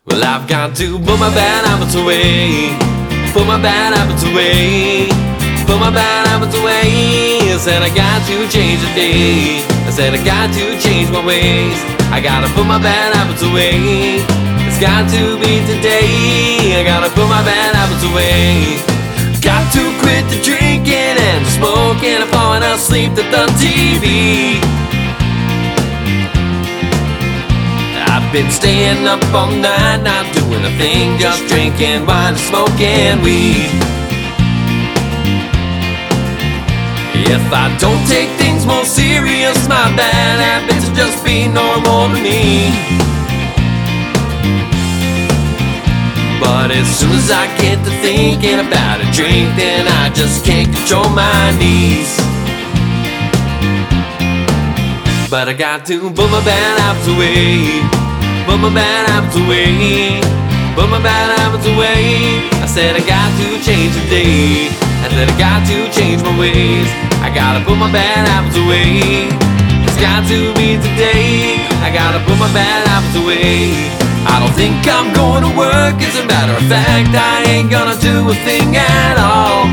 Well, I've got to put my bad habits away. Put my bad habits away. Put my bad habits away. I said I got to change the day. I said I got to change my ways. I gotta put my bad habits away. It's got to be today. I gotta put my bad habits away. Got to quit the drinking and the smoking and falling asleep to the TV. I've been staying up all night, not doing a thing, just drinking wine and smoking weed. If I don't take things more serious, my bad habits will just be normal to me. But as soon as I get to thinking about a drink, then I just can't control my knees. But I got to put my bad habits away. Put my bad habits away. Put my bad habits away. I said I got to change the day. I said I got to change my ways. I gotta put my bad habits away. It's got to be today. I gotta put my bad habits away. I don't think I'm going to work. As a matter of fact, I ain't gonna do a thing at all.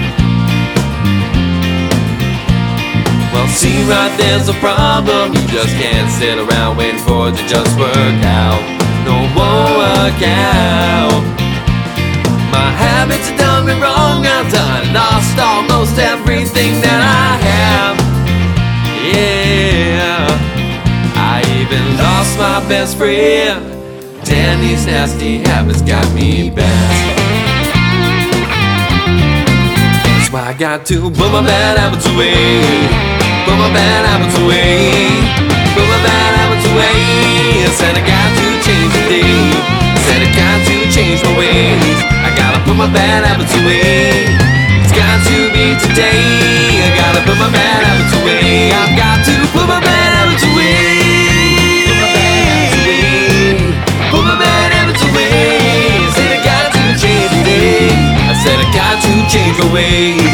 Well, see, right there's a problem. You just can't sit around waiting for it to just work out. No, won't work out. My habits have done me wrong. I've done lost almost everything that I have. Yeah, I even lost my best friend. Damn, these nasty habits got me bad. That's why I got to put my bad habits away. Put my bad habits away. Put my bad habits away. I said I got to change the day. I said I got to change my ways. I gotta put my bad habits away. It's got to be today. I gotta put my bad habits away. I've got to put my bad habits away. Put my bad habits away. I said I got to change the day. I said I got to change my ways.